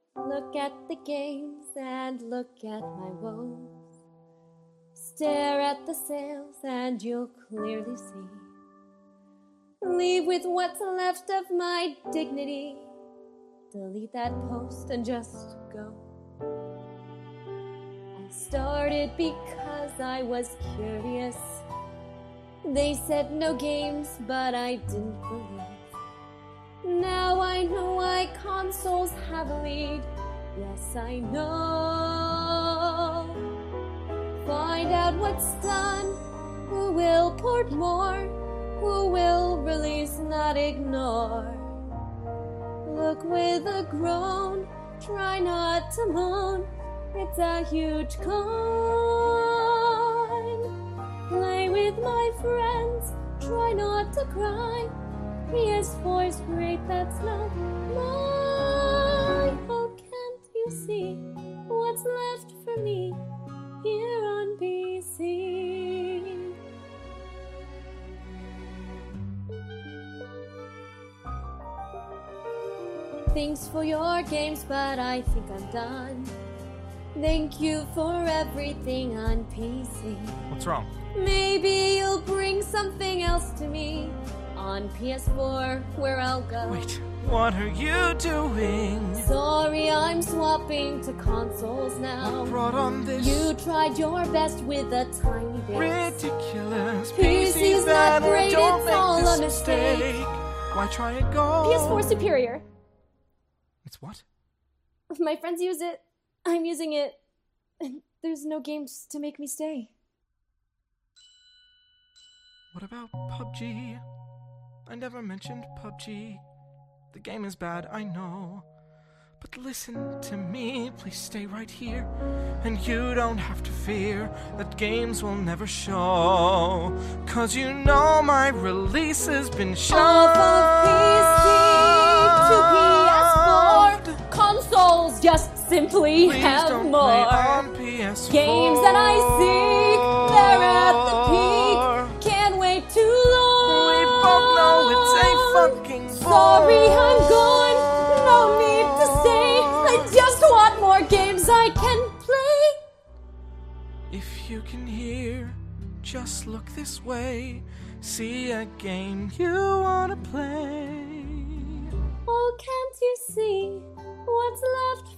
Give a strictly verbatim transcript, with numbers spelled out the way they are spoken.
Look at the games and look at my woes. Stare at the sales and you'll clearly see. Leave with what's left of my dignity. Delete that post and just go. I started because I was curious. They said no games, but I didn't believe. Now I know why consoles have a lead. Yes, I know. Find out what's done. Who will port more? Who will release, not ignore? Look with a groan. Try not to moan. It's a huge con. Play with my friends. Try not to cry. P S four's great, that's not mine. Oh, can't you see what's left for me here on P C? Thanks for your games, but I think I'm done. Thank you for everything on P C. What's wrong? Maybe you'll bring something else to me on P S four, where I'll go. Wait, what are you doing? Sorry, I'm swapping to consoles now. What brought on this? You tried your best with a tiny bit. Ridiculous. P C's not great, don't it's make all this a mistake. mistake. Why try it go? P S four superior. It's what? My friends use it. I'm using it. And there's no games to make me stay. What about P U B G? I never mentioned P U B G. The game is bad, I know. But listen to me, please stay right here. And you don't have to fear that games will never show. Cause you know my release has been shoved. Off of P C to P S four. Consoles just simply Please have don't more. play on P S four. Games that I seek, they're at the peak. Can't wait too long. We both know it's a fucking bore. Sorry, I'm gone. No need to stay. I just want more games I can play. If you can hear, just look this way. See a game you wanna play. Oh, can't you see what's left